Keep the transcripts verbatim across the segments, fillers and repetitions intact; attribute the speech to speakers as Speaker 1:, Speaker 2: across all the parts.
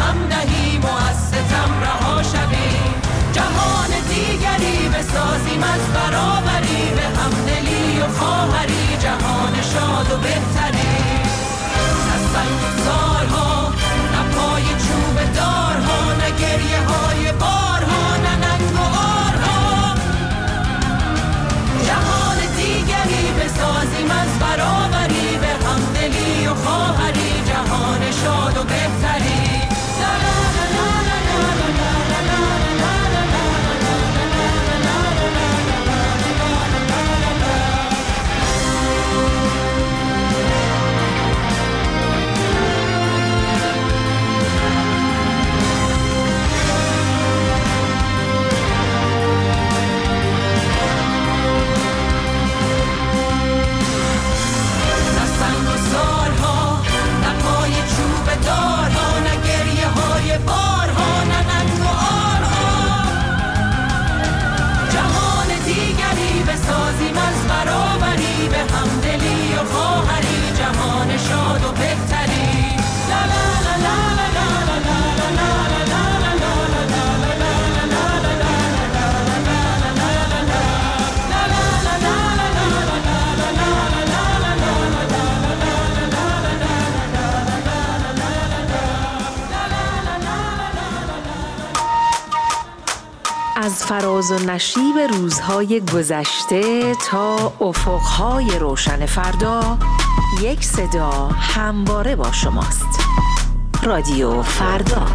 Speaker 1: هم دهیم و از ستم رها شویم. جهان دیگری بسازیم از برابری، به همدلی و خواهری جهان شاد و بهتری. نه سنگزارها، نه پای چوب دارها، نه گریه های بارها، نه ننگ و آرها. جهان دیگری بسازیم از برابری، به همدلی و خواهری جهان شاد و بهتری. بسازیم از برابری، به همدلی و خواهری جهان شاد و بهتری. لا لا لا لا لا لا لا لا
Speaker 2: از فراز و نشیب روزهای گذشته تا افقهای روشن فردا، یک صدا همواره با شماست. رادیو فردا.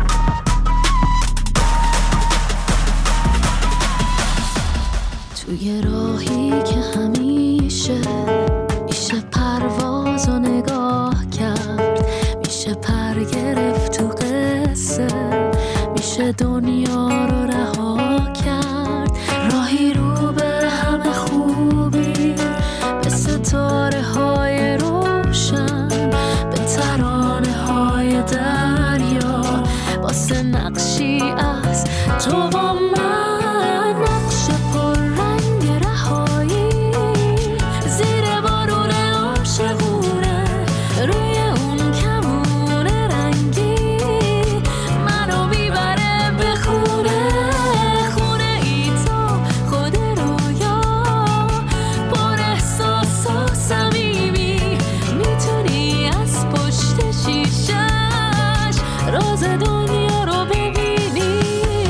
Speaker 3: توی راهی که همیشه میشه پرواز و نگاه کرد، میشه پر گرفت تو قصه، میشه دنیا رو رها کرد. راهی رو به همه خوبی، به ستاره های روشن، به ترانه های دریا، واسه نقشی از تو و من، نقش پر رنگ رهایی، زیر بارون عاشقونه، روی اون کمون رنگی، منو میبره به خونه، خونه ای تو خود رویا، پر احساس و صمیمی، میتونی از پشت شیشش راز دنیا رو ببینی.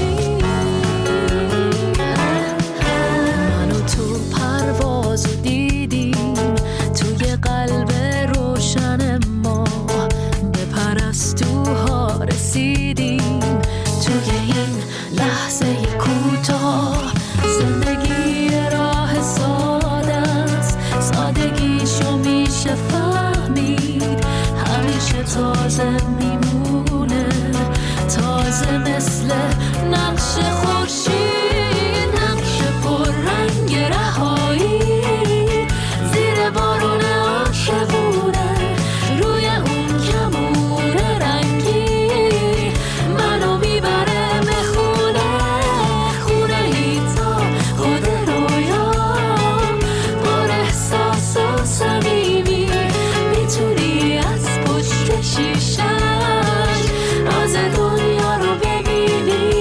Speaker 3: منو تو پروازو دیدیم، توی قلب روشن ما به پرستوها رسیدیم. توی این لحظه کوتاه زندگی راه ساده است، سادگیشو میشه فهمید، همیشه تازه میمونه، تازه مثل نقش خورشید، نقش پر رنگ رهایی، زیر بارون عاشقونه، روی اون کمون رنگی، منو میبره به خونه، خونه ای تا خود رویا، پر احساس و صمیمی، میتونی از پشت شیشش راز دنیا رو ببینی.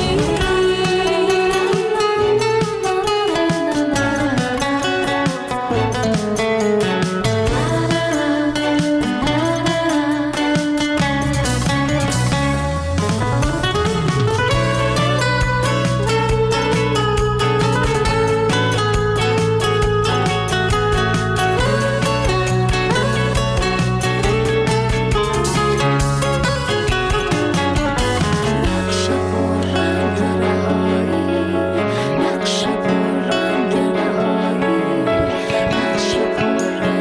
Speaker 3: نقش پر رنگ رهایی، نقش پر رنگ رهایی، نقش پر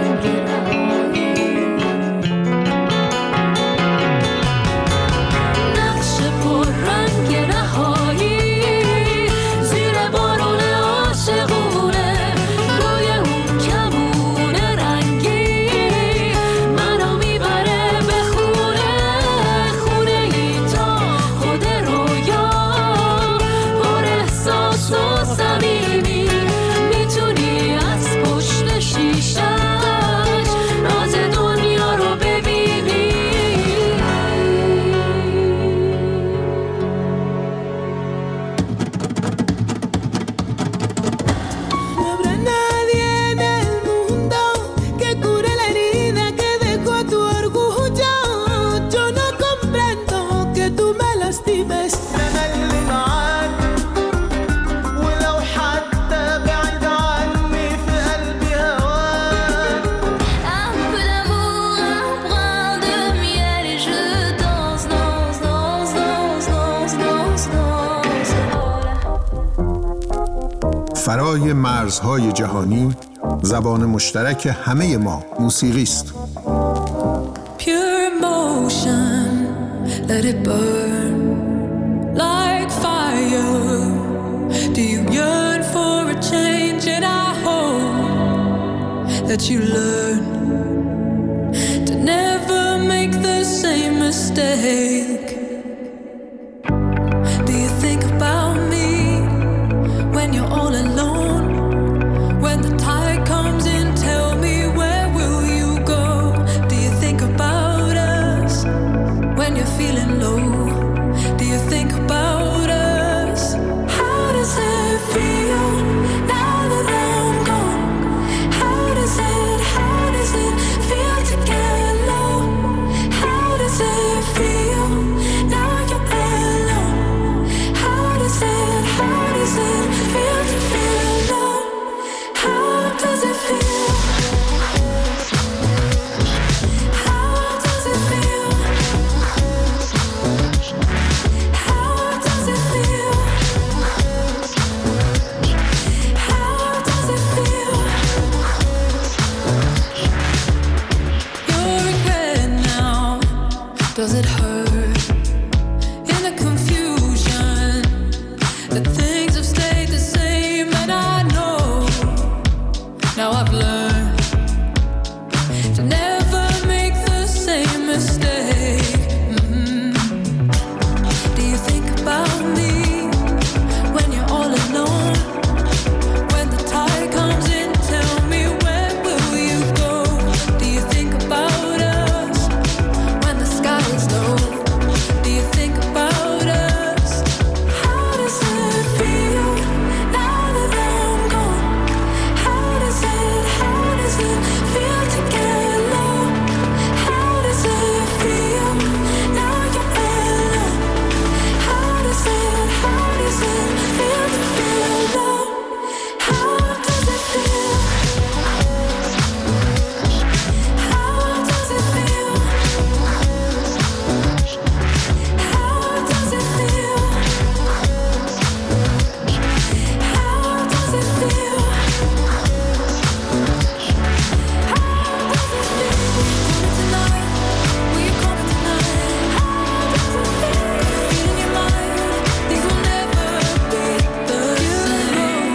Speaker 4: فرای مرزهای جهانی زبان مشترک همه ما موسیقی است.
Speaker 3: Pure emotion, let it burn like fire. Do you yearn for a change? And I hope that you learn to never make the same mistake. Do you think about me when you're all alone? When the tide comes in, tell me, where will you go? Do you think about us when you're feeling low? Do you think about us? How does it feel now that I'm gone? How does it, how does it feel to get low? How does it feel now you're alone? How does it, how does it feel to feel low? How does it feel? How does it feel? How does it feel? How does it feel? Your regret now, does it hurt? In the confusion, that things have stayed the same, and I know now I've learned to never make the same mistake. Mhm. Do you think about me when you're all alone? When the tide comes in, tell me, where will you go? Do you think about us when the sky is low? Do you think about us? How does it feel now that I'm gone? How does it, how does it feel to get low? How does it feel now you're alone? How does it, how does it feel to feel low? How does it feel? How does it feel? How does it feel? How does it feel? Will you call me tonight? How does it feel? Feel in your mind, things will never be the same.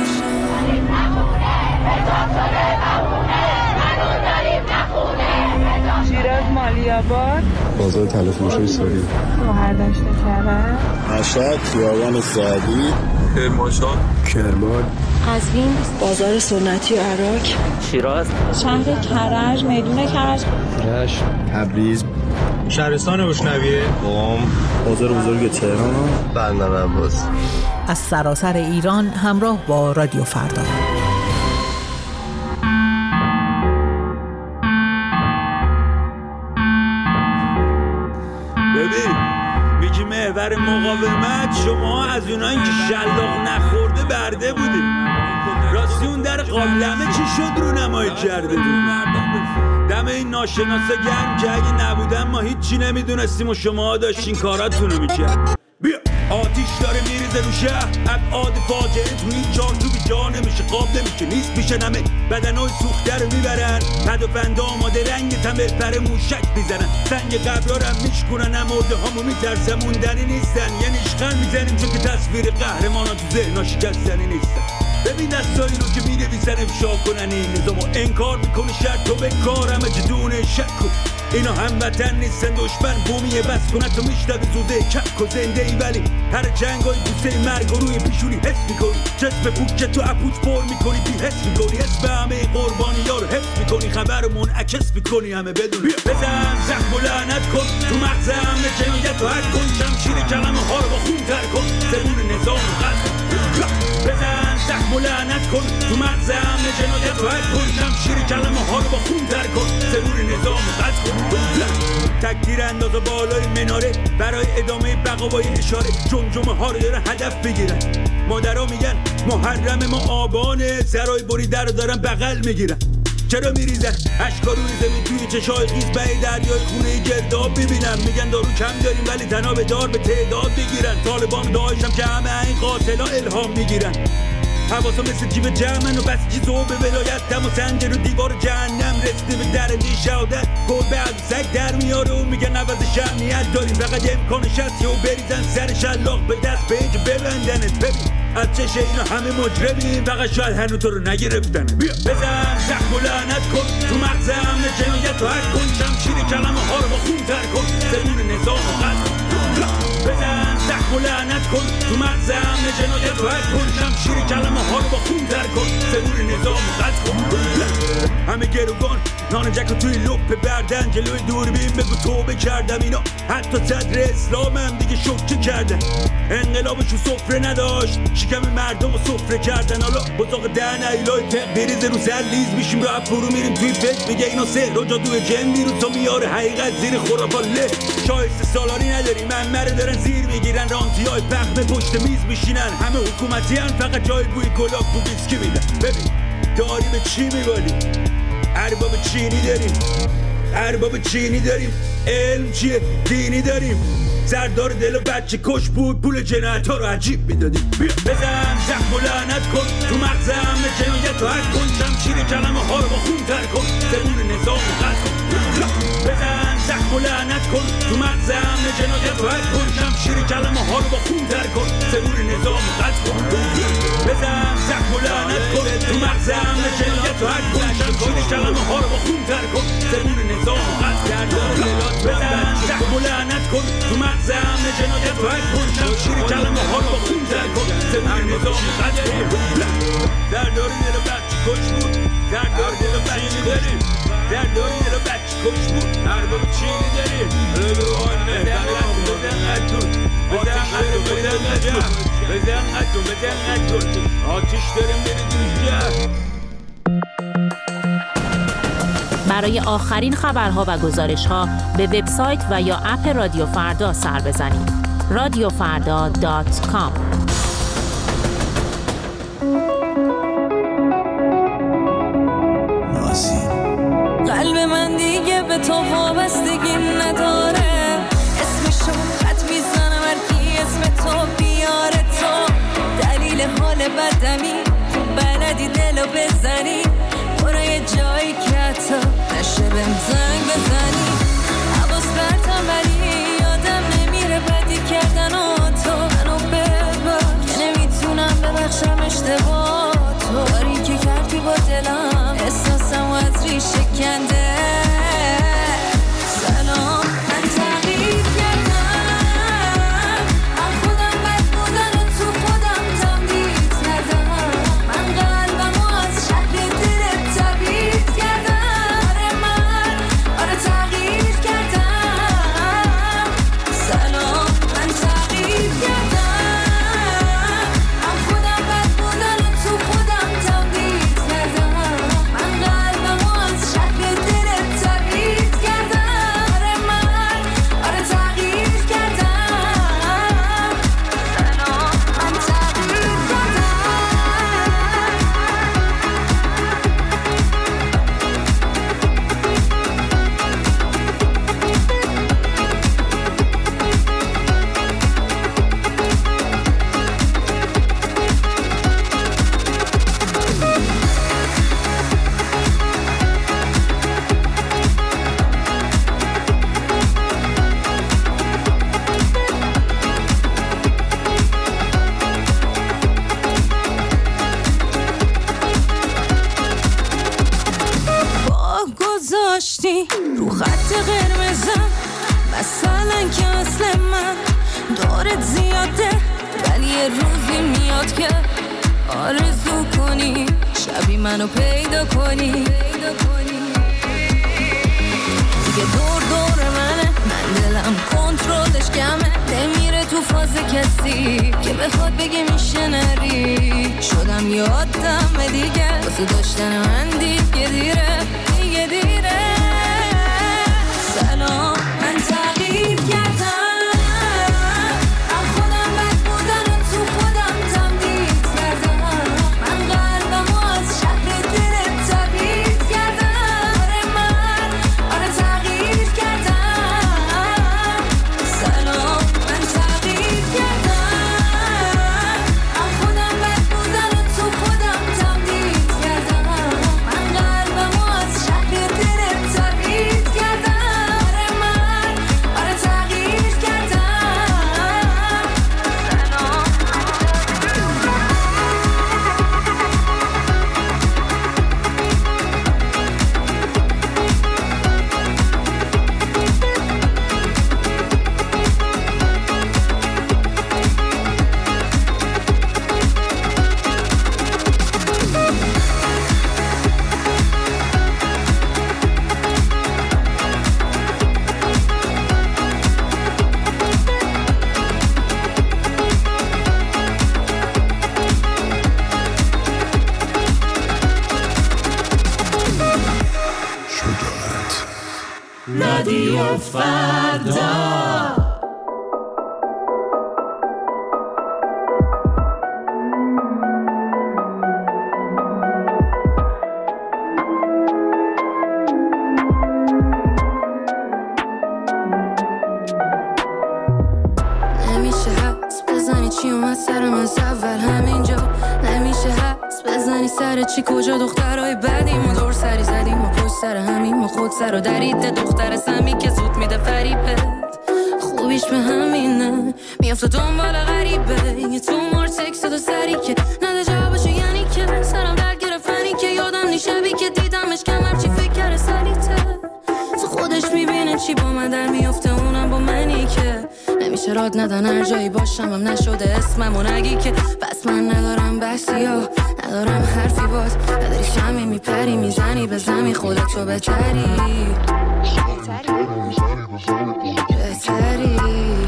Speaker 5: شیراز مالی‌آباد
Speaker 6: بازار تلفروشی ساری
Speaker 5: شهرداشت کرد
Speaker 6: مشهد خیابان سعدی کرمانشاه کرمان
Speaker 7: قزوین بازار سنتی و عراق
Speaker 8: شیراز
Speaker 5: شهر کرج میدون کرج
Speaker 6: رشت تبریز
Speaker 9: شهرستان بشنویه
Speaker 6: قم بازار بزرگ تهران بندر عباس.
Speaker 10: از سراسر ایران همراه با رادیو فردا.
Speaker 11: ببین میگی محور مقاومت شما از اونایی که شلاق نخورده برده بودی. راستی اون در قابلمه چی شد رو نمایی کرده بود؟ دم این ناشناسا گرم که اگه نبودن ما هیچی نمیدونستیم و شما داشتین کاراتونو میکرد. بیا آتیش داره میریزه رو شهر، ابعاد فاجعه تو این چار تو بی جا نمیشه، قاب نمیشه، نیست میشه نمه بدنای سوخته رو میبرن، پد و پنده آماده رنگ تمه پر موشک میزنن، سنگ قبرا رو میشکنن، امورده هامو میترسن موندنی نیستن، یعنی اشغال میزنیم چون که تصویر قهرمانا تو ذهنا شکستنی نیستن. ببین دستایی رو که مینویسن افشا کنن این نظامو انکار میکنه، شرط تو به کارمه جدونه شک کن، اینا هموطن نیستن دشمن بومیه بس کنه تو میشنوی زوده کک و زنده ای، ولی هر جنگای بوسه مرگ و روی پیشونی حس میکنی، جسم پوک تو اپوت پر میکنی بی حس میکنی، اسم همه قربانی ها رو حفظ میکنی، خبر منعکس میکنی همه بدونی. بزن زخم و لعنت کن تو مغز همه جنایت و حد کن، شمشیر کلمه ها رو با خون تر کن، زبون نظام رو قد کن. بزن زخم و لعنت کن تو مغز همه جنایت و حد کن، شمشیر کلمه ها رو با خون تر کن، زبون نظام رو قد کن. تکتیر انداز بالای مناره برای ادامه بقا با اشاره، جمجمه ها رو دارن هدف بگیرن، مادرها میگن محرم ما آبانه، سرای بری در رو دارن بغل میگیرن، چرا میریزن اشکا روی زمین توی چشای خیز به دریای خونه گرداب ببینم، میگن دارو کم داریم ولی تناب دار به تعداد بگیرن، طالبان داعش هم که همه این قاتلا الهام میگیرن. حواسا مثل جیب جمعن و بس چیزو به ولایتم و سنجر و دیوار جهنم رسیده به در نیشادن گربه از سگ در میاره و میگن عوض شمنیت داریم فقط امکانش هست و بریزن سر شلاق به دست پیج ببندنت ببین از چشه اینا همه مجرمیم فقط شاید هنو تو رو نگرفتن بیا بزن زخم و لعنت کن تو مغزم جنایت رو حد کن شمشیر کلمه ها رو با خون تر کن زبون نظام و قد بزن زخم و لعنت کن تو مغزم جنایت رو حد کن شمشیر کلمه ها رو با خون تر کن زبون نظام و قد کن همه گروگان نان جک توی لپ بردن جلوی دوربین بگو توبه کردم اینا حتی صدر اسلام هم دیگه شوکه کردن انقلابشون سفره نداشت شکم مردم رو سفره کردن حالا بزاق دهن ایلای تق بریز رو سر لیز میشیم رو فرو میریم توی فکر میگه اینا سهر و جادوی جن میرون تا میاره حقیقت زیر خرافاله شایسته سالاری نداری منمره دارن زیر میگیرن رانتی های پخمه پشت میز میشینن همه حکومتی هن فقط جای بوی گلاب بو بیسکی میدن ببین داری به چی میبالی ارباب چینی داریم ارباب چینی داریم علم چیه دینی داریم سردار دل و بچه کش بود پول جنایت ها رو عجیب میدادیم بیا بزن زخم و لعنت کن تو مغزم جنایت رو حد کن شمشیر کلمه ها رو با خون تر کن زبون نظام رو قد کن بزن زخم و لعنت کن تو مغزم جنایت رو حد کن شمشیر کلمه ها رو با خون تر کن زبون نظام رو قد کن بزن زخم و لعنت کن تو مغزم جنایت رو حد کن شمشیر کلمه ها رو با خون تر کن زبون نظام رو قد کن بزن زخم و لعنت کن تو مغزم جنایت رو حد کن شمشیر کلمه ها رو با خون تر کن زبون نظام رو قد کن درداری دل بچه کش بود درداری دل بچه داریم درداری دل بچه کش بود ارباب چینی داریم روحان مهدر بزن قدون بزن قدون بزن قدون بزن قدون بزن قدون آتیش داریم بری دوش
Speaker 8: برای آخرین خبرها و گزارش‌ها به وبسایت و یا اپ رادیو فردا سر بزنید. رادیو فردا دات کام
Speaker 3: قلب من دیگه به تو وابستگی نداره اسمشو خط میزنم هرکی اسم تو بیاره تو دلیل حال بدمی بلدی دلو بزنی برو یه جایی که حتی نشه بهم زنگ بزنی حواس برتم ولی یادم نمیره بدی کردن و تو منو ببخش که نمیتونم ببخشم اشتباه تو کاری که کردی با دلم احساسم و از ریشه کنده سلام من تغییر کردم من خودم بد بودن و تو خودم تمدید کردم من قلبم و از شهر دلت تبید کردم آره من آره تغییر کردم سلام من تغییر کردم من خودم بد بودن و تو خودم تمدید کردم من قلبم و از شهر دلت تبید کردم آره من آره تغییر کردم سلام من تغییر کردم با گذاشتی رو خط قرمزم مثلا که مثل من دارت زیاده ولی یه روزی میاد که آرزو کنی شبی منو پیدا کنی دیگه دور دور منه من دلم کنترلش کمه نمیره تو فاز کسی که بخواد بگه میشه نری شدم یادم دیگه واسه داشتن من دیگه دیره دیگه دیره سلام من تغییر کردم من خودم بد بودن و تو خودم تمدید کردم من قلبم و از شهر دلت تبید کردم آره من آره تغییر کردم سلام من تغییر کردم من خودم بد بودن و تو
Speaker 1: رادیو فردا.
Speaker 3: چی کجا دخترای بعدیم و دور سری زدیم و پشت سر همیم و خود سر و درید دختر سمی که زود میده فریبت خوبیش به همینه میافته دنبال غریبه یه تو مار تکست دو سری که نده جوابشو یعنی که سرم درد گرفتنی که یادم نی شبی که دیدمش کمر چی فکر کرده سلیته تو خودش میبینه چی با من در میافته اونم با منی که نمیشه راد ندن هر جایی باشم هم نشده اسمم و نگی که بس من ندارم بحثی ها ندارم حرفی باز نداری شمی میپری میزنی به زمی خودتو بهتری بهتری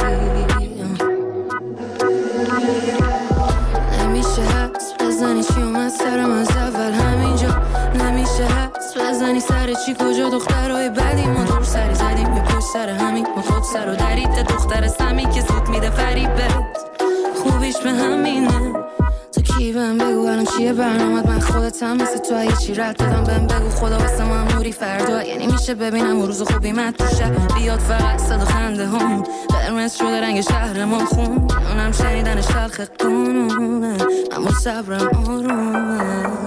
Speaker 3: نمیشه حس بزنی چی اومد سرم از اول همینجا نمیشه حس بزنی سر چی کجا دخترهای بدی ما دور سری زدیم یه پشت سر همین ما خود سر و درید دختر سمی که زود میده فریبت خوبیش به همینه تو کی بهم بگو الان چیه برنامت من خودتم مثل تو اگه چی رد دادم بهم بگو خدا واسه من موری فردا یعنی میشه ببینم روز خوبی من تو شب بیاد فقط صدا خنده هم قرمز شده رنگ شهر ما خون اونم شنیدنش تلخ قانونه من با صبرم آرومه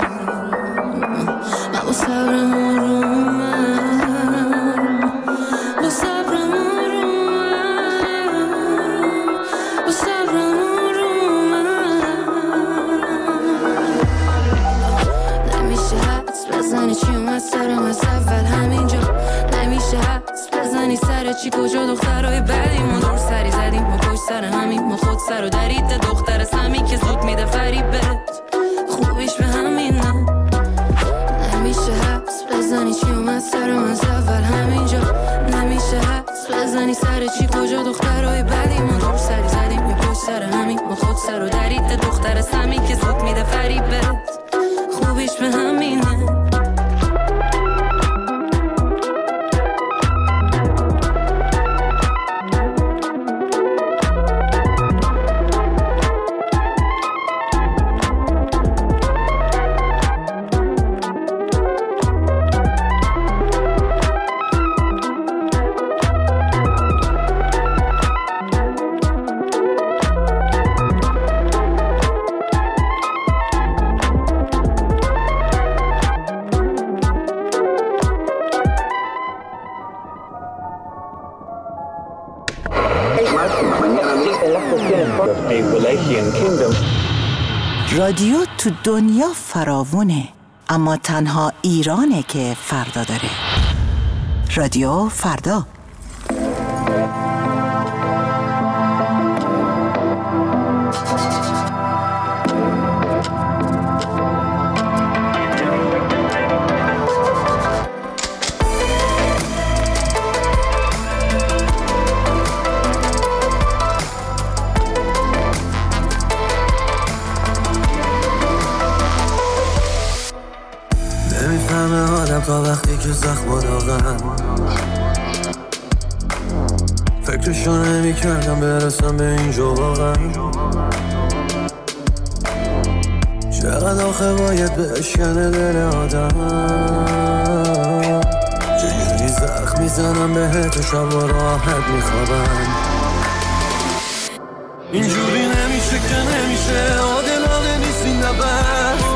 Speaker 3: من با صبرم آرومه با صبرم آرومه با صبرم آرومه نمیشه حدس بزنی چی اومد سرم از اول همینجا نمیشه حدس بزنی سر چی کجا دخترهای بعدی ما دور سری زدیم ما پشت سر همین ما خود سر و درید دختر سمی که زود میده فریبت خوبیش به همینه نمیشه حدس بزنی چی اومد سرم از اول همینجا نمیشه حدس بزنی سر چی کجا دخترهای بعدی ما دور سری زدیم یه پشت سر همین ما خود سر و درید دختر سمی که زود میده فریبت خوبیش به همینه
Speaker 12: رادیو تو دنیا فراوونه اما تنها ایرانه که فردا داره. رادیو فردا.
Speaker 13: تا وقتی که زخم داغم فکرشو نمی کردم برسم به اینجا واقعا چقدر آخه باید بشکنه دل آدم چجوری زخم میزنم بهت و شب و راحت میخوابم اینجوری نمیشه که نمیشه عادلانه نیست این نبرد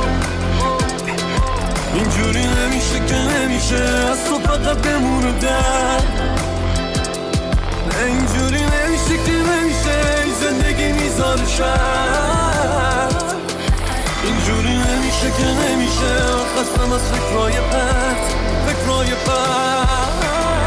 Speaker 13: اینجوری نمیشه که نمیشه از تو فقط بمونه در اینجوری نمیشه که نمیشه این زندگی میذاره شد اینجوری نمیشه که نمیشه خستم از فکرهای پرت فکرهای پرت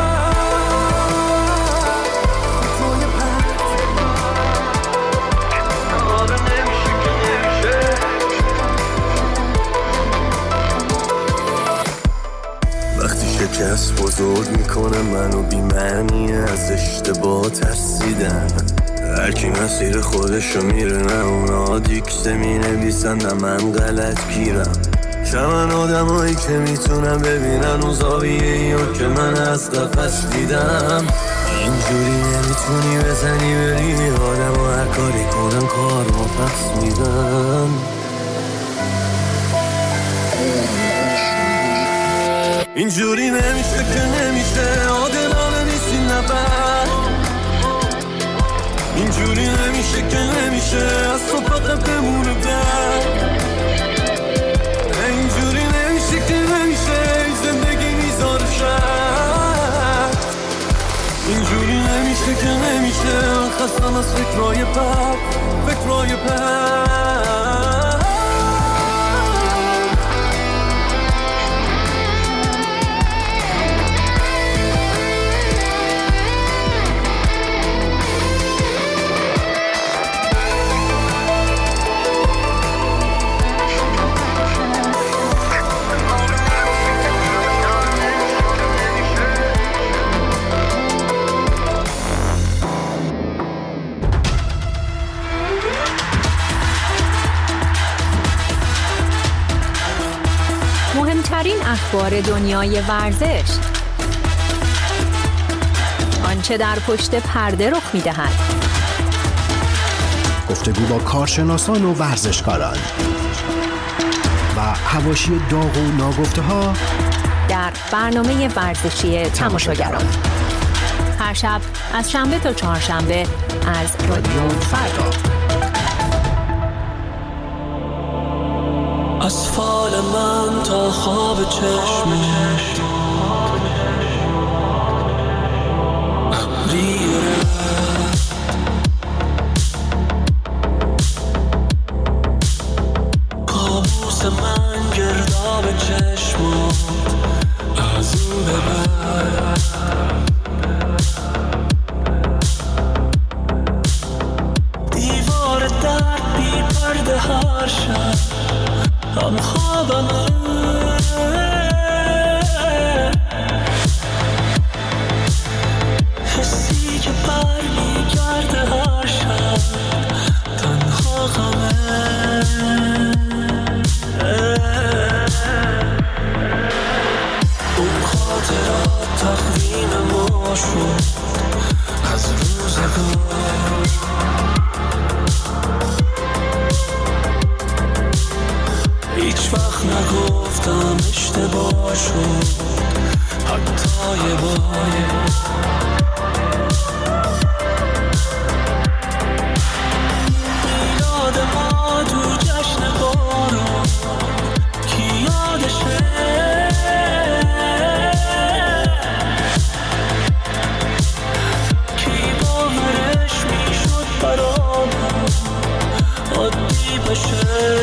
Speaker 13: شکست بزرگ میکنه منو بی‌معنی از اشتباه ترسیدن هرکی مسیر خودشو میره نه اونا دیکسه مینویسن نه من غلط گیرم کمن آدمایی که میتونن ببینن اون زاویه‌ایو که من از قفس دیدم. اینجوری نمیتونی بزنی بری آدم و هر کاری کنم کار ما پس میدم. اینجوری نمیشه که نمیشه عادلانه نیست این نفر. اینجوری نمیشه که نمیشه از تو فقط بمونه در. اینجوری نمیشه که نمیشه این زندگی میذاره شر. اینجوری نمیشه که نمیشه من خستم از فکرهای بد فکرهای بد.
Speaker 14: مهمترین اخبار دنیای ورزش، آنچه در پشت پرده رخ می‌دهد،
Speaker 15: گفتگو با کارشناسان و ورزشکاران و حواشی داغ و ناگفته‌ها
Speaker 14: در برنامه ورزشی تماشاگران. هر شب از شنبه تا چهارشنبه از رادیو فردا.
Speaker 1: از فال من تا خواب چشمش ابری رفت. کابوس من گرداب چشمات از اون ببر. دیوار درد بی پرده هر شب هم خوابمه. حسی که بر میگرده هر شب تنها غمه. اون خاطرات تقویم ما شد از روزگار. هیچ وقت نگفتم اشتباه شد حتی یه بار. میلاد ما تو جشن بارون کی یادشه؟ کی باورش میشد برامون عادی بشه؟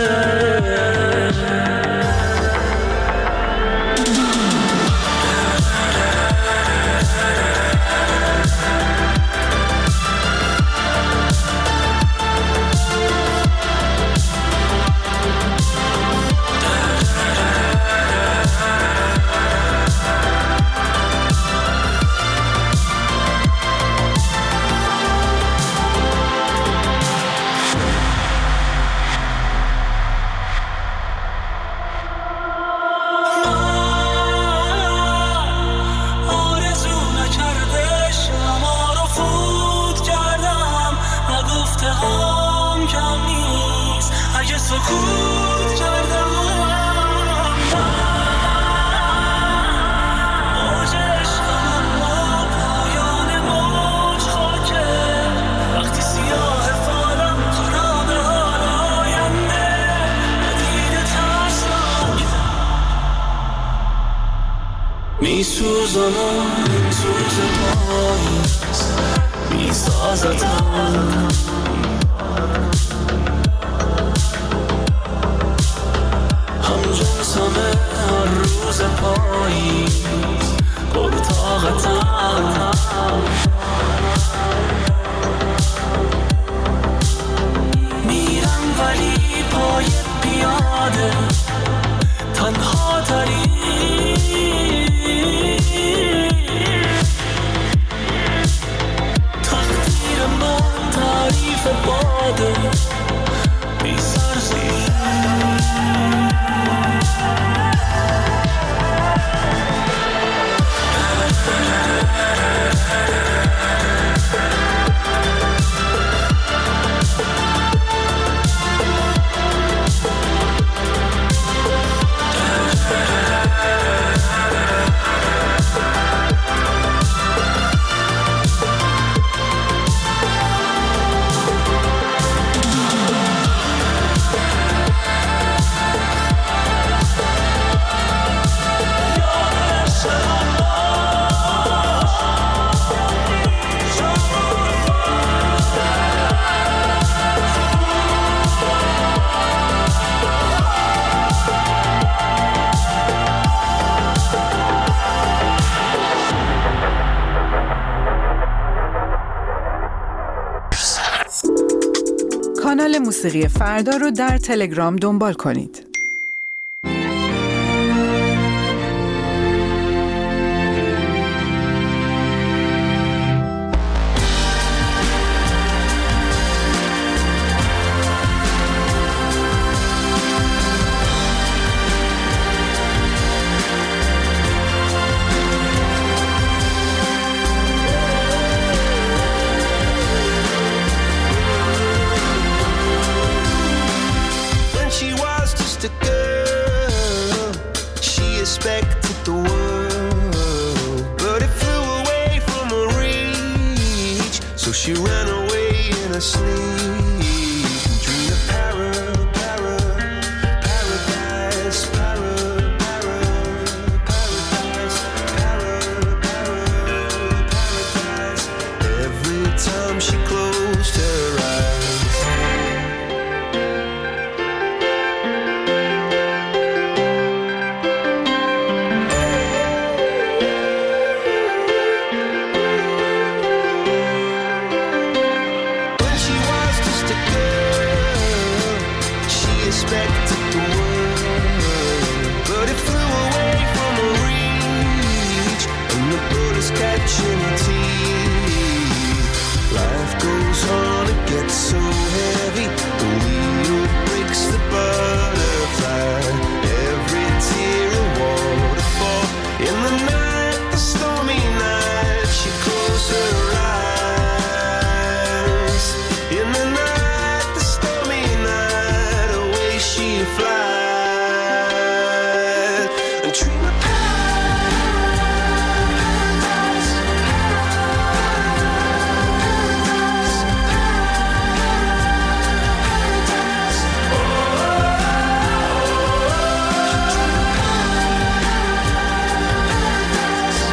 Speaker 1: میسوزانم این سوز پاییز میسازتم. همجنسمه هر روز پاییز پرطاقتم. میرم ولی پای پیاده تنها تری. تقدیر من تعریف باده بی سرزیر.
Speaker 16: کانال موسیقی فردا رو در تلگرام دنبال کنید.
Speaker 13: She ran away in her sleep, dreamed of para, para, paradise, para, para, paradise, para, para, paradise. Every time she closed her eyes. Expected the world, but it flew away from her reach, and the bullets catching her teeth. Life goes on, it gets so heavy, the wheel breaks the butterfly. Every tear a waterfall in the night, the stormy night. She closed her eyes in the night. Fly and dream of paradise, paradise, paradise. Oh, dream of paradise,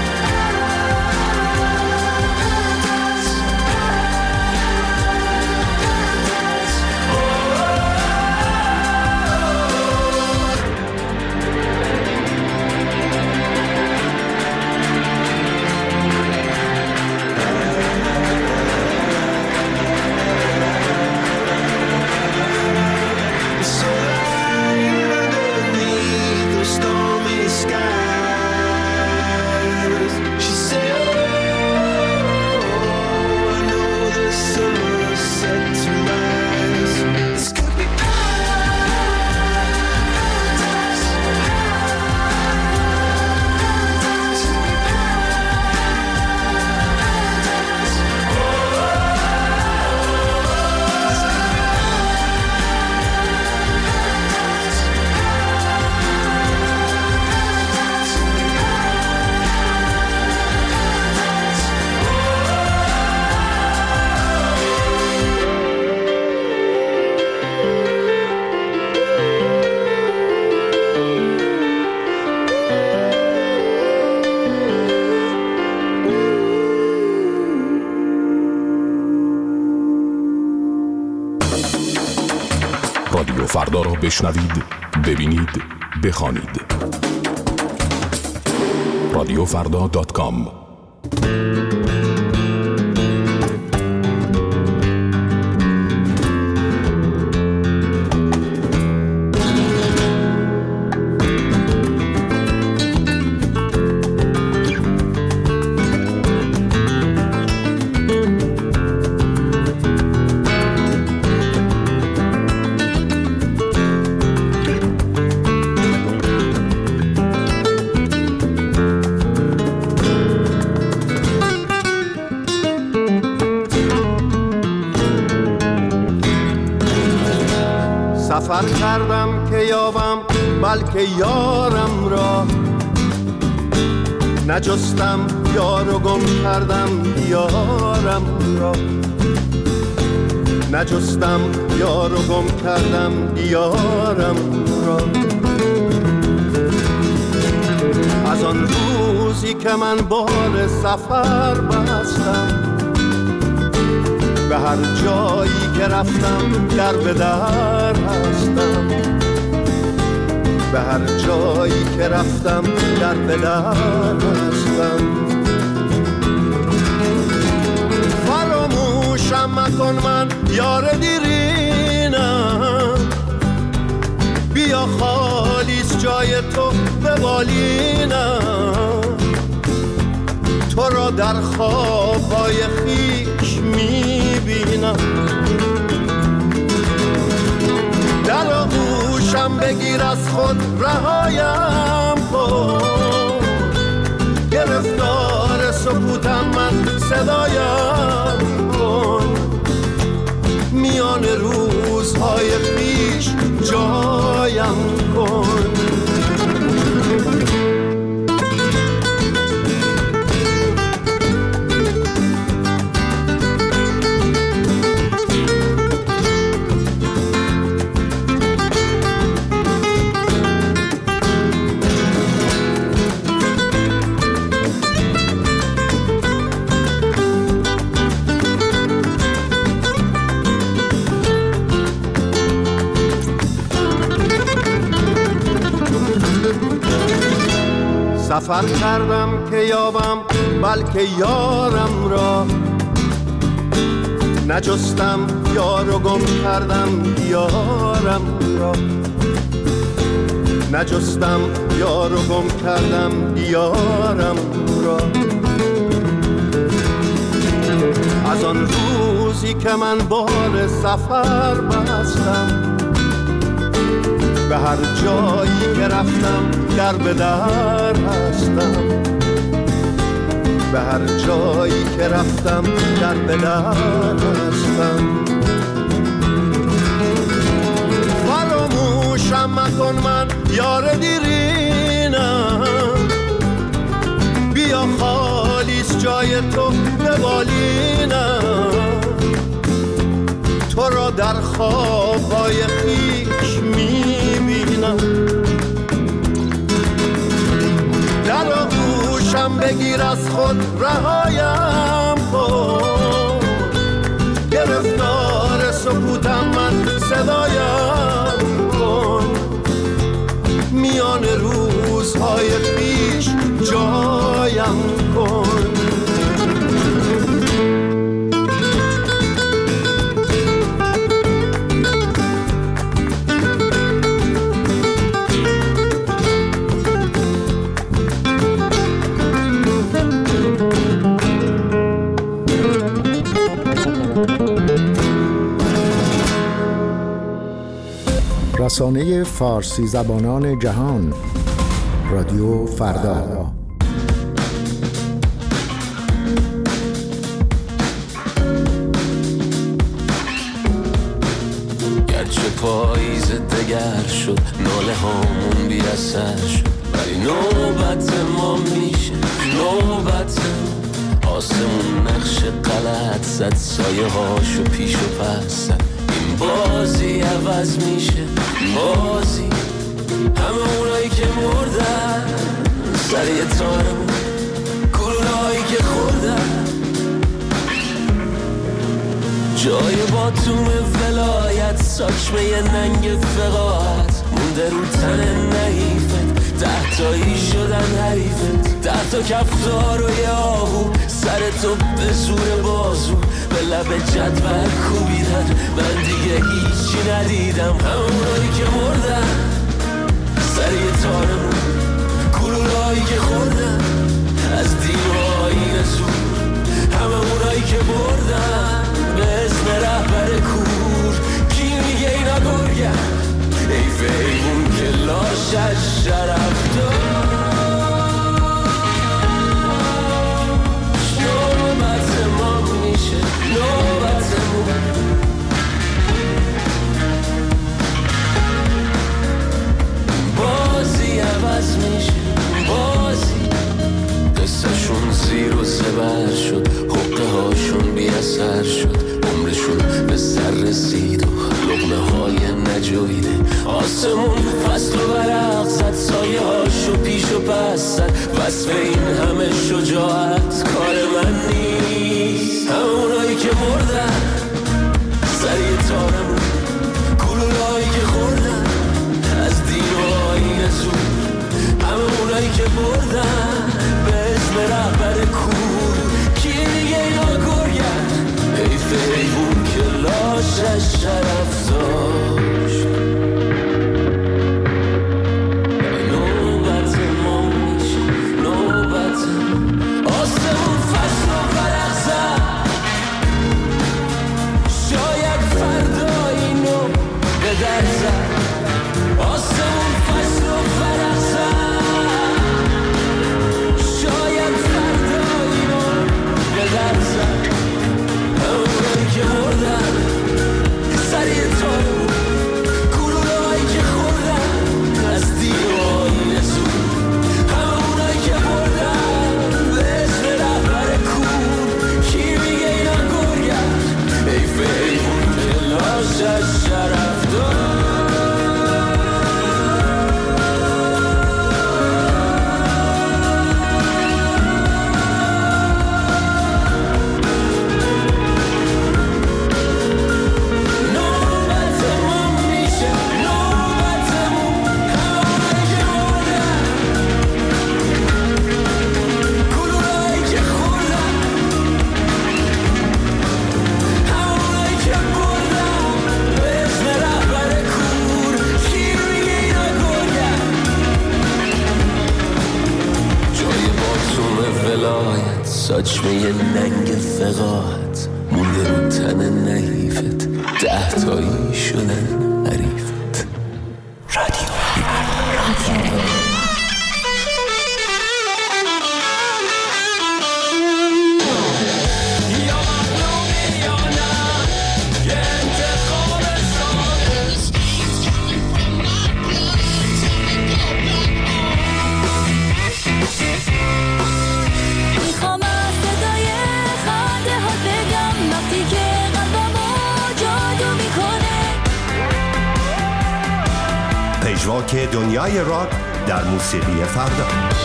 Speaker 17: رادیو فردا را بشنوید، ببینید، بخوانید. رادیو فردا دات کام.
Speaker 18: سفر کردم که یابم بلکه یارم را، نجستم یار و گم کردم یارم را، نجستم یار و گم کردم یارم را. از آن روزی که من بال سفر بستم، به هر جایی که رفتم در به در هستم، به هر جایی که رفتم در به در هستم. فراموشم مکن من یار دیرینه، بیا خالیس جای تو به بالینم، تو را در خوابهای خیش میبینم. در آغوشم بگیر از خود رهایم کن، گرفتار سکوتم من صدایم کن. میان روزهای پیش جایم کن. سفر کردم که یابم بلکه یارم را، نجستم یار و گم کردم یارم را. نجستم یار و گم کردم یارم را. از آن روزی که من بار سفر بستم، به هر جایی که رفتم در به در هستم. به هر جایی که رفتم در به در هستم. فراموشم مکن من یار دیرینم، بیا خالیس جای تو به بالینم. تو را در خوابهای خیش میبینم. در آغوشم بگیر از خود رهایم کن، گرفتار سکوتم من صدایم کن. میان روزهای پیش جایم کن.
Speaker 15: رسانه فارسی زبانان جهان، رادیو فردا.
Speaker 13: گرچه پاییز دگر شد، ناله هامون بی اثر شد، ولی نوبت ما میشه، نوبت آسمون نقش غلط زد، سایه هاشو پیش و پس زد. این بازی عوض میشه، بازی همه اونایی که مردن سر یه تارمون، گلولهایی که خوردن جای باتوم ولایت، ساچمه یه ننگ فقاعت مونده رو تن نحیفت. ده تایی شدن حریفت، ده تا کفتار و یه آهو سر تو به زور بازو به لب جدول کوبیدن. من دیگه هیچی ندیدم، همونایی که مردن سر یه تارمون، گلولهایی که خوردن از دین و آیین زور. همه اونایی که بردن به اسم رهبر کور. کی میگه اینا گرگن؟ ای فیبون که لاشش شرف داشت. نوبت ما میشه، نوبتمون. بازی عوض میشه، بازی قصهشون زیر و زبر شد، حقه هاشون بی اثر شد، عمرشون به سر رسید و لقمه های نجویده. آسمون فصل و برق زد، سایه هاشو پیش و پس زد. وصف این همه شجاعت کار من نیست. همونایی که مردن سر یه تارمون، گلولهایی که خوردن از دین و آیین زور. همونایی که بردن به اسم رهبر کور. کی دیگه اینا گرگن؟ حیف حیوون که لاشش شرف داشت.
Speaker 19: ساچمه ننگ فقاعت مونده رو تن نحیفت، ده تایی شدن حریفت. رادیو رادیو
Speaker 20: پژواک دنیای راک در موسیقی فردا.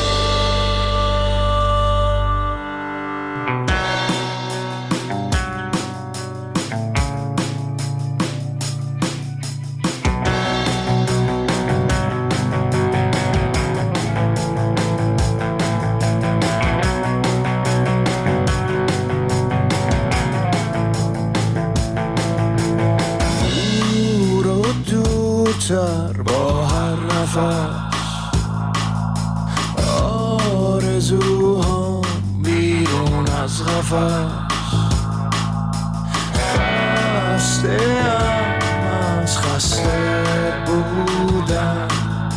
Speaker 13: با هر نفس آرزوها بیرون از قفس، خسته ام از خسته بودن،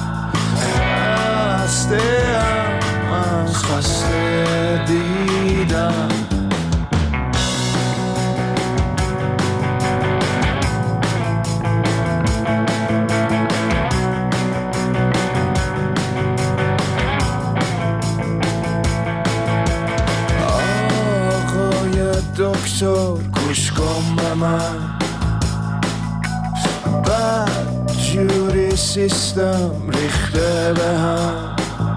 Speaker 13: خسته ام از خسته دیدن. دکتر گوش کن به من، بد جوری سیستم ریخته به هم،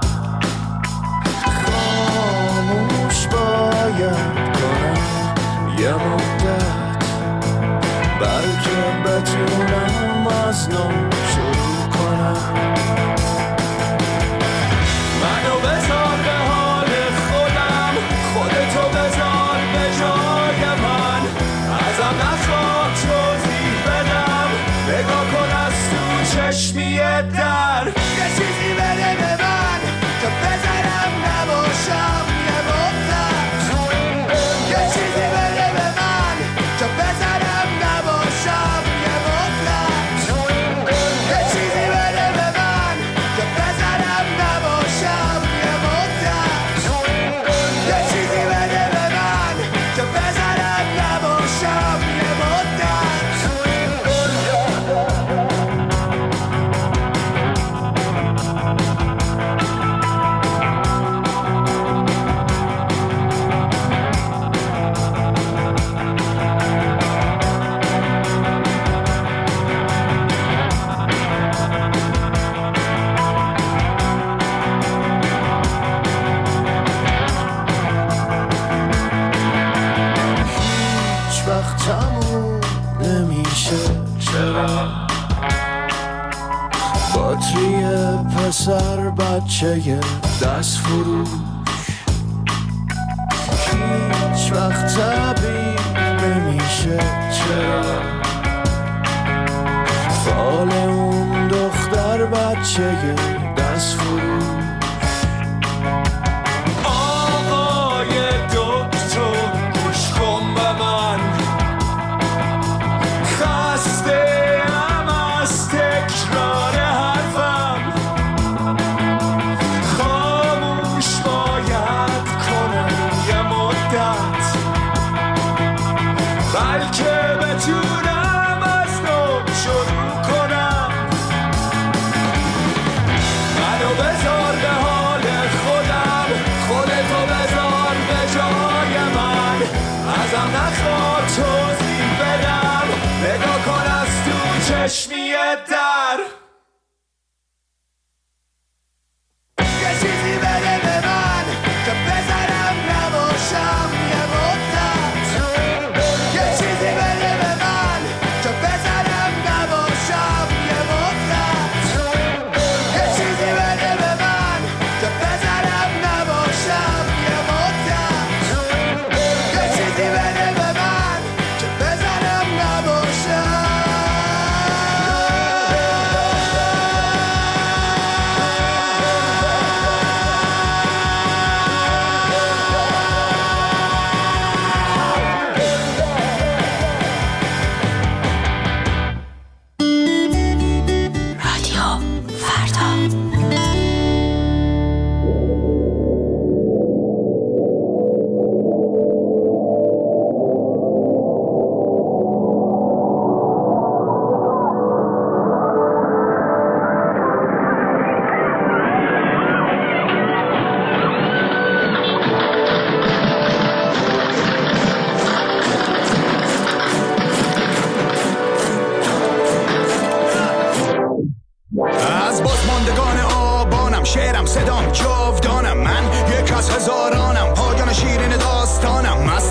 Speaker 13: خاموش باید کنم یه مدت، بلکه بتونم از نو شروع کنم. منو بذار به حال خودم، خودتو بذار به جای من، ازم نخواد توضیح بدم، نگاه کن از تو چشمی در، یه چیزی بده به من که بذارم نباشم یه مدت، یه چیزی بده به من که بذارم نباشم یه مدت، یه چیزی بده به من که بذارم نباشم یه مدت، یه چیزی بده به من که بذارم نباشم یه مدت. هیچ وقت تموم نمیشه چرا، باتری پسر بچه دست فروش، هیچ وقت طبیب نمیشه چرا، فال اون دختر بچه دست فروش. آقای دکتر گوش کن به من، خسته ام از تکرار حرفم، خاموش باید کنم یه مدت، بلکه بتونم از نو شروع کنم. منو بذار به حال خودم، خودتو بذار به جای من، ازم نخواد توضیح بدم، نگاه کن از تو چشمی در، یه چیزی بده به من که بذارم نباشم یه مدت، یه چیزی بده به من که بذارم نباشم یه مدت، یه چیزی بده به من که بذارم نباشم یه مدت، یه چیزی بده به من که بذارم نباشم.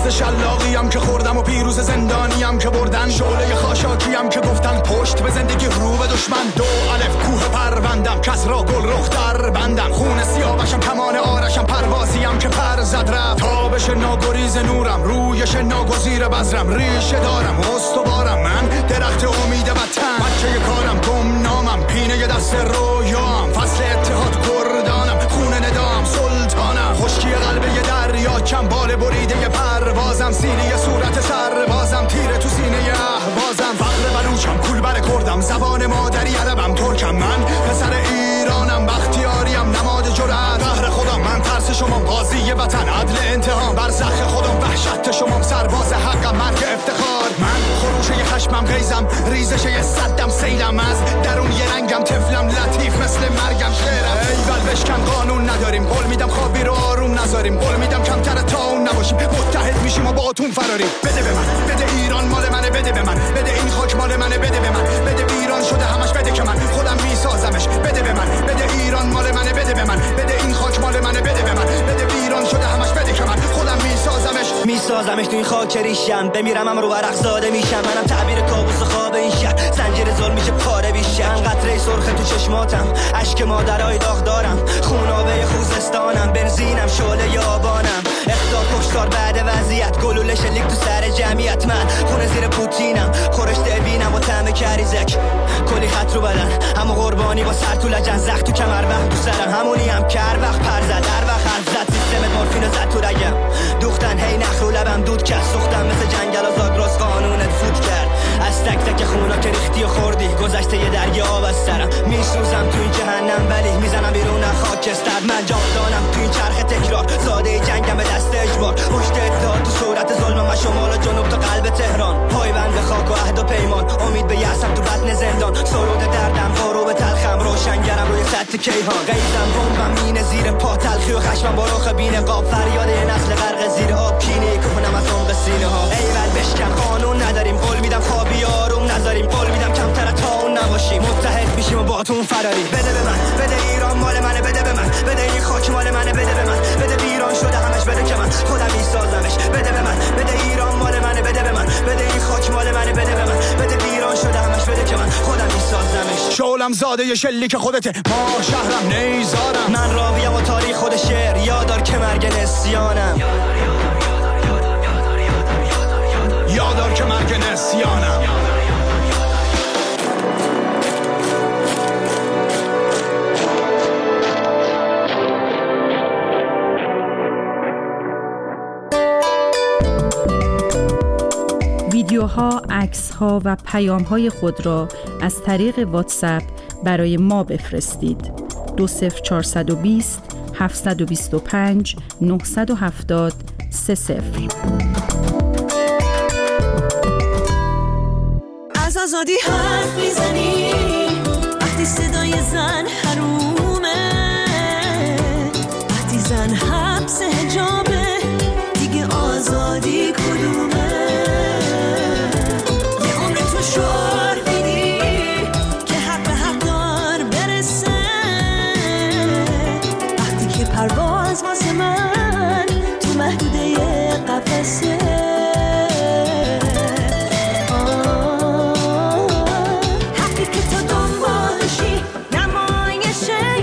Speaker 21: شلاقیم که خوردم و پیروز زندانیم که بردن، شعله خاشاکیم که گفتن پشت به زندگی رو به دشمن. دو الف کوه پروندم کس را گل رخ در بندم، خون سیاوشم کمان آرشم پروازیم که پر زد رفت. تابش ناگریز نورم رویش ناگزیر بذرم، ریشه دارم استوارم من درخت امید وطن. بچه کارم گم نامم پینه دست رویام، فصل اتحاد کردانم خون ندام سلطانم. خشکی قلب یه دریا چنبال بریده پروازم، سینه صورت سربازم تیره تو سینه اهوازم. فقر بلوچم کولبر کردم زبان مادری عربم ترکم، من پسر ایرانم بختیاریم نماد جرأت. قهر خودم من ترس شما قاضی وطن عدل انتقام، برزخ خودم وحشت شما سرباز حقم مرگ افتخار. من خروش یه خشمم غیزم ریزش یه صدم سیلم، از درون یه رنگم طفلم لطیف مثل مرگم شعرم. ایول بشکن قانون نداریم، قول میدم خوابی رو آروم نذاریم، قول میدم کمتر تا اون نباشیم، متحد میشیم و با اتون فراریم. بده به من بده ایران مال منه، بده به من بده این خاک مال منه، بده به من بده ایران شده همش، بده که من خودم میسازمش. بده به من بده ایران مال منه، بده به من بده این خاک مال منه، بده به من بده ایران شده همش، بده که من خودم میسازمش
Speaker 22: میسازمش تو این خاک ریشم. بمیرم هم رو ورق زاده میشم، منم تعبیر کابوس خواب این شهر، زنجیر ظلم میشه پاره بیشم. قطره سرخ تو چشماتم، اشک مادرای داغ دارم، خونابه خوزستانم، بنزینم شعله آبانم. اختار کشتار بعد وضعیت، گلوله شلیک تو سر جمعیت. من خونه زیر پوتینم، خورشته بینم و طعم کریزک، کلی خط رو بدن همو قربانی با سر تو لجن، زخم تو کمر وقت تو سرم، همونی هم که هر وقت پر زد هر وقت حرف زد، سیستم مورفین زد تو رگم. دوختن هی نخ رو لبم دود کرد، سوختم مثل جنگل و زاگرس قانونت فوت کرد. از تک تک خونا که ریختی و خوردی، گذشته یه دریا آب از سرم، میسوزم تو این جهنم ولی میزنم بیرون خاکستر. من جاودانم تو این چرخ تکرار، زاده جنگم به دست اجبار، پشت اتحاد تو صورت ظلمم و شمال و جنوب تا قلب تهران. پایبند خاک و عهد و پیمان، امید به یأسم تو بطن زندان، سرود دردم غروب تلخم، روشنگرم روی سطح کیهان. غیظم بمبم مینه زیر پا، تلخی و خشمم با رخ بین قاب، فریاد یه نسل غرق زیر آب، کینه کنم از عمق سینه ها. ایول بشکن قانون نداریم، قول میدم خوابی آروم نذاریم، قول میدم کمتر تا اون نباشیم، متحد میشیم و با تون فراری. بده به من بده ایران مال منه، بده به من بده این خاک مال منه، بده به من بده ایران شده همش، بده که من خودم میسازمش. بده به من بده ایران مال منه، بده به من بده این خاک مال منه، بده به من بده ایران شده همش، بده که من خودم میسازمش.
Speaker 21: شعلم زاده ی شلیک خودته، ما شهرم نیزارم،
Speaker 22: من راویم و تاریخ خود شعر، یادار که مرگ نسیانم،
Speaker 21: یادار که مرگ نسیانم.
Speaker 23: ویدیوها، عکس‌ها و پیام‌های خود را از طریق واتساپ برای ما بفرستید. دو صفر چهارصد و بیست هفتصد و بیست و پنج نهصد و هفتاد سه صفر.
Speaker 1: از آزادی حرف میزنی وقتی صدای زن حرومه، وقتی زن حبس حجابه دیگه آزادی کدومه؟ یه عمر تو شعار میدی که حق به حق دار برسه، وقتی که پرواز واسه من تو محدوده قفسه. حقی که تو دنبالشی نمایشه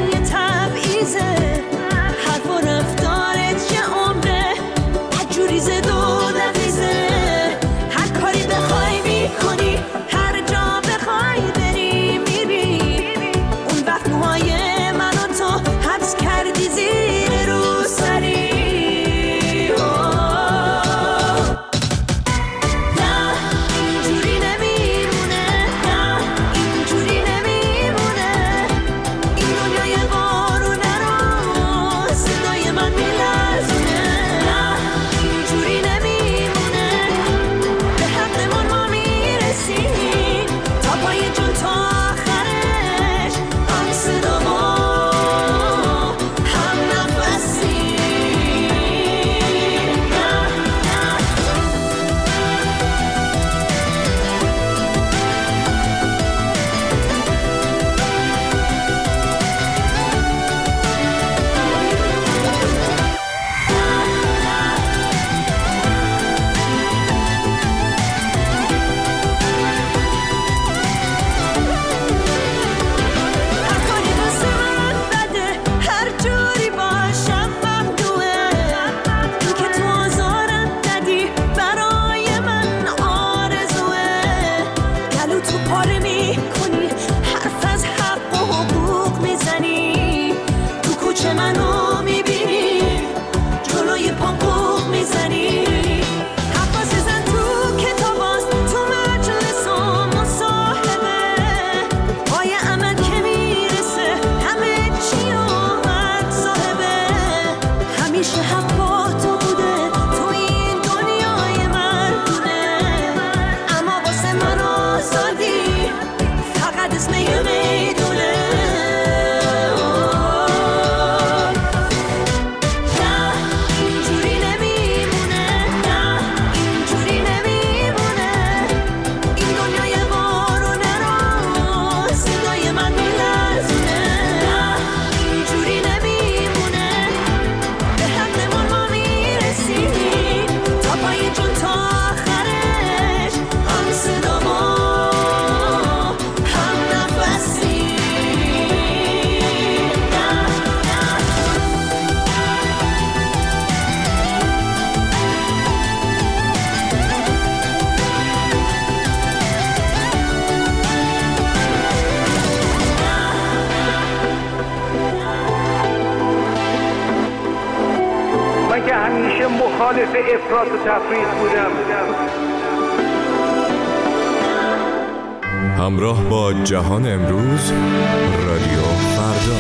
Speaker 2: مخالف افراط و تفریط بودم.
Speaker 4: همراه با جهان امروز، رادیو فردا.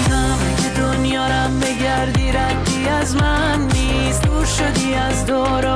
Speaker 1: از من نیست، دور شدی از دور